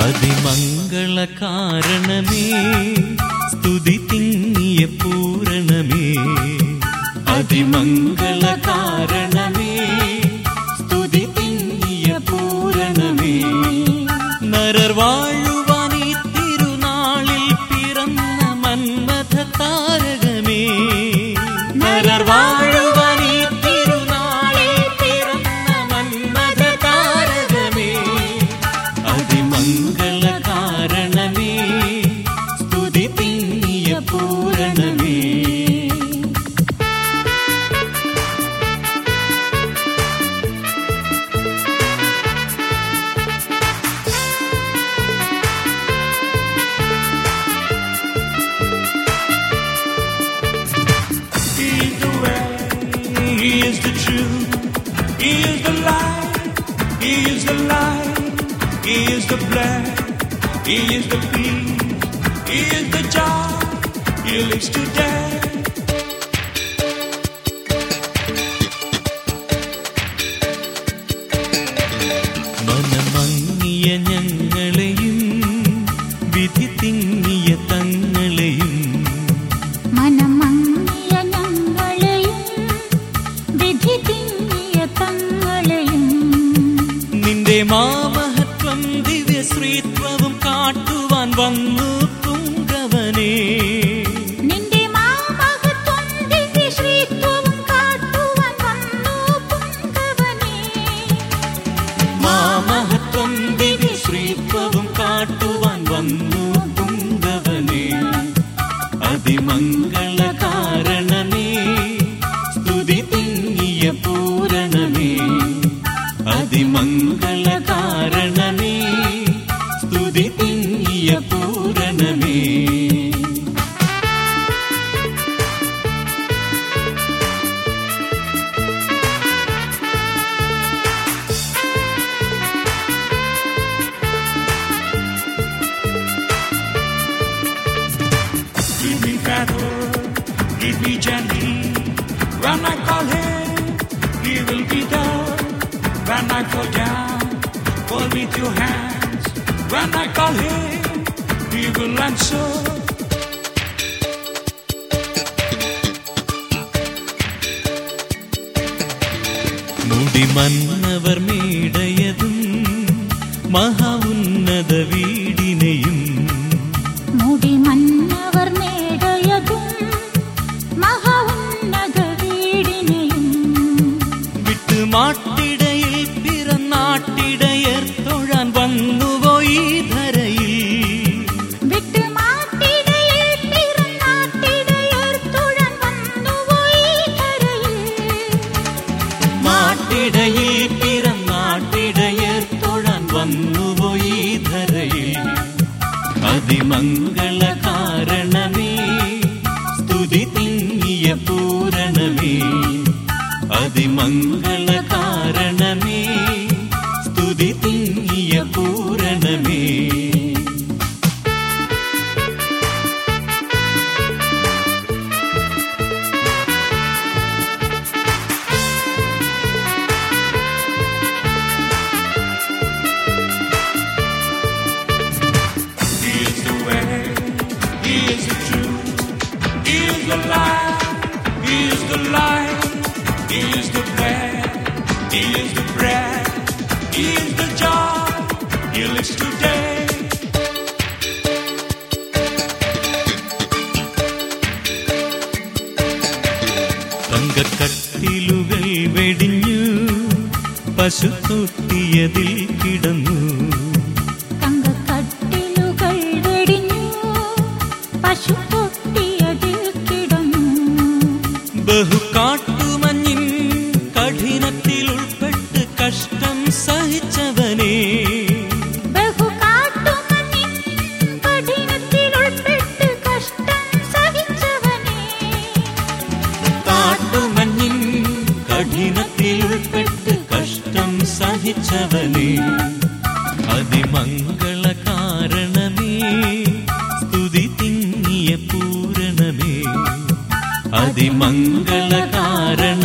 അതിമംഗള കാരണമേ സ്തുതി തിങ്ങിയ പൂരണമേ. അതിമംഗള കാരണമേ സ്തുതി തിങ്ങിയ പൂരണമേ. നരർ വാഴുവാൻ ഈ തിരുനാളിൽ പിറന്ന മന്മഥ താരകമേ. നരർ വാഴുവാൻ ഈ തിരുനാളിൽ പിറന്ന മന്മഥ താരകമേ. അതിമംഗള കാരണമേ സ്തുതി തിങ്ങിയ പൂരണമേ. He is the truth, He is the light, He is the light, He is the blood, He is the peace, He is the joy, He lives today. മനമങ്ങിയ ഞങ്ങളെയും വിധി തിങ്ങിയ തങ്ങളെയും നിന്റെ മാമഹത്വം ദിവ്യശ്രീത്വവും കാട്ടുവാൻ വന്നു പുങ്കവനേ. നിന്റെ മാമഹത്വം ദിവ്യശ്രീത്വവും കാട്ടുവാൻ വന്നു പുങ്കവനേ. മാമഹത്വം ദിവ്യശ്രീത്വവും കാട്ടുവാൻ വന്നു പുങ്കവനേ. അതിമംഗള കാരണമേ സ്തുതി തിങ്ങിയ പൂരണമേ. അതിമംഗള കാരണമേ സ്തുതി തിങ്ങിയ പൂരണമേ. Give me that word, give me gently. When I call Him, He will be there. When I fall down, hold me with your hands. When I call Him, He will answer. മുടി മന്നവർ മേടയതും മഹാ ഉന്നത വീടിനെയും. മുടി മന്നവർ മേടയതും മഹാ ഉന്നത വീടിനെയും വിട്ടുമാട്ടിടയിൽ പിറന്നാട്ടിടയർ തൊഴാൻ വന്നുവോ ഈ ധരയിൽ. വിട്ടുമാട്ടിടയിൽ പിറന്നാട്ടിടയർ തൊഴാൻ വന്നുവോ ഈ ധരയിൽ. മാട്ടിടയിൽ പിറന്നാട്ടിടയർ തൊഴാൻ വന്നുവോ ഈ ധരയിൽ. അതിമംഗള കാരണമേ സ്തുതി തിങ്ങിയ പൂരണമേ. അതിമംഗള കാരണമേ സ്തുതി തിങ്ങിയ പൂരണമേ. He is the way, He is the truth, He is the light, He is the light, He is the bread, He is the bread, He is the joy, He lives today. തങ്കക്കട്ടിലുകൾ വെടിഞ്ഞു പശുത്തൊട്ടിയതിൽ കിടന്നു. തങ്കക്കട്ടിലുകൾ വെടിഞ്ഞു പശുത്തൊട്ടിയതിൽ കിടന്നു. ബഹുകാട്ടുമഞ്ഞിൻ കഠിനത്തിൽ ഉൾപ്പെട്ട് കഷ്ടം സഹിച്ചവനേ. ബഹുകാട്ടുമഞ്ഞിൻ കഠിനത്തിൽ ഉൾപ്പെട്ട് കഷ്ടം സഹിച്ചവനേ. കാട്ടുമഞ്ഞിൻ കഠിനത്തിൽ ഉൾപ്പെട്ട് കഷ്ടം സഹിച്ചവനേ. അതിമംഗള കാരണമേ സ്തുതി തിങ്ങിയ പൂരണമേ. അതിമംഗള കാരണമേ